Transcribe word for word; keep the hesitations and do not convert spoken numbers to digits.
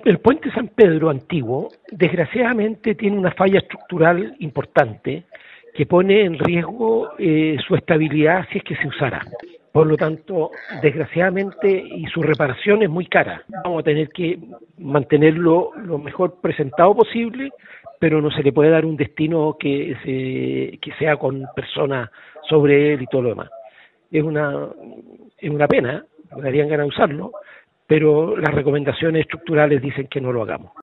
El puente San Pedro antiguo, desgraciadamente, tiene una falla estructural importante que pone en riesgo eh, su estabilidad si es que se usara. Por lo tanto, desgraciadamente, y su reparación es muy cara. Vamos a tener que mantenerlo lo mejor presentado posible, pero no se le puede dar un destino que, se, que sea con personas sobre él y todo lo demás. Es una, es una pena, me darían ganas de usarlo, pero las recomendaciones estructurales dicen que no lo hagamos.